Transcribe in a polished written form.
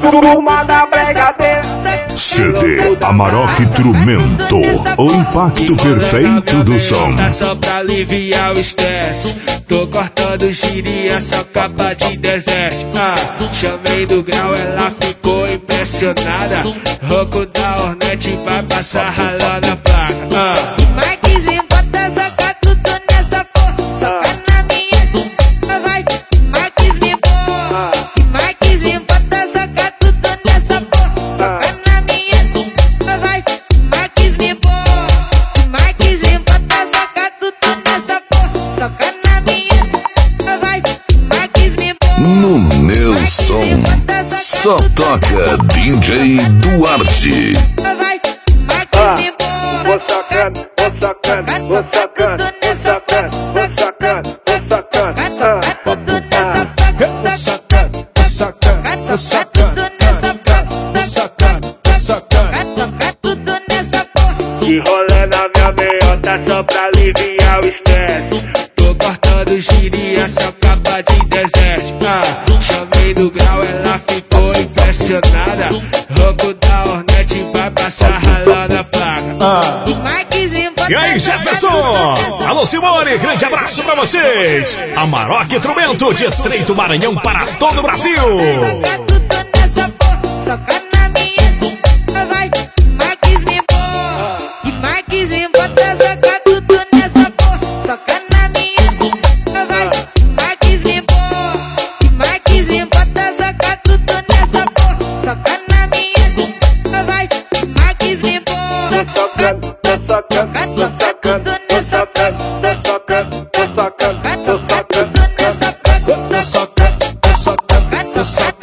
turma da brigadeira. CD Amarok Trumento, o impacto perfeito do som. Só pra aliviar o estresse, tô cortando giria, só capa de deserto. Chamei do grau, ela ficou impressionada. Rouco da Hornet vai passar ralando a placa. Marquezinho, bota soca tudo nessa porra. Soca na minha, vai. Marquezinho, Marquezinho, bota soca tudo nessa porra. Soca na minha, vai. Marquezinho, Marquezinho, bota soca tudo nessa porra. Soca na minha, vai. Marquezinho, no meu som, só toca DJ Duarte. vai. Marquezinho, Vou sacando, vou sacando, vou sacando, vou sacando, vou sacando, vou sacando. Que rolê na minha meiota só pra aliviar o estresse. Tô cortando giria, só capa de deserto. Chamei do grau, ela ficou impressionada. Rouco da Hornet vai passar ralando a placa. E aí, Jefferson? Alô, Simone, grande abraço pra vocês. Amarok Trumento, de Estreito Maranhão para todo o Brasil. Soca na minha, vai. Marquezinho, e Marquezinho, bota soca tudo nessa porra. Soca na minha, vai. Marquezinho, e Marquezinho, bota soca tudo nessa porra. Soca na minha, vai. Marquezinho, Sacando, tô sacando, tô sacando, tô sacando, tô sacando, tô sacando, tô sacando, tô sacando, tô sacando, tô sacando, tô sacando.